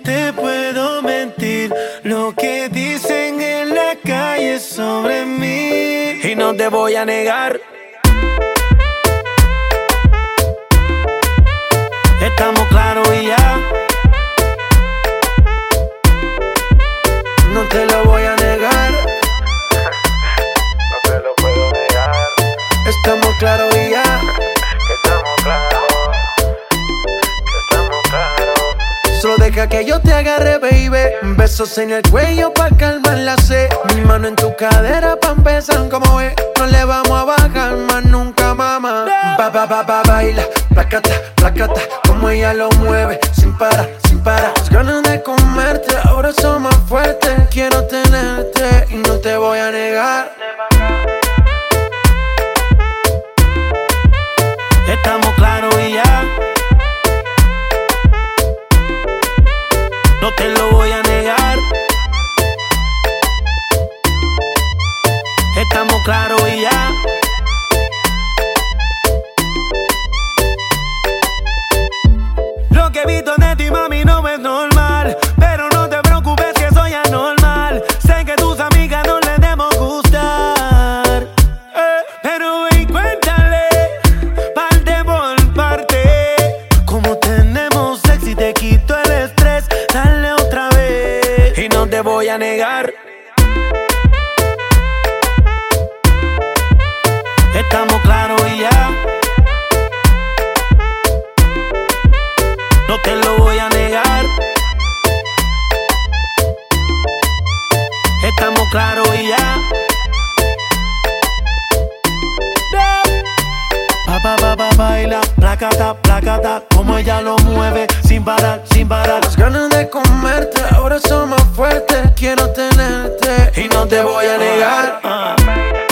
te puedo mentir lo que dicen en la calle sobre mí. Y no te voy a negar. Estamos claros y ya. No te lo voy a negar. No te lo puedo negar. Estamos claros y ya. Que estamos claros. Que estamos claros. Solo deja que yo te agarre, baby. Besos en el cuello pa' calmar la sed. Mi mano en tu cadera pa' empezar como es. No le vamos a bajar más nunca, mamá. Baila, placata, placata. Como ella lo mueve, sin parar, sin parar. Las ganas de comerte, ahora son más fuertes. Quiero tenerte y no te voy a negar. Estamos claros y ya. No te lo voy a negar. Estamos claros y ya. Lo que he visto de ti, mami, no es normal. Pero no te preocupes que soy anormal. Sé que tus amigas no les debemos gustar. Pero ven, cuéntale, parte por parte. Como tenemos sexy y te quito el estrés. Dale otra vez. Y no te voy a negar. Estamos claros y ya. No te lo voy a negar. Estamos claros y ya. Baila, placata, placata. Como ella lo mueve, sin parar, sin parar. Las ganas de comerte, ahora son más fuertes. Quiero tenerte y no te voy a negar.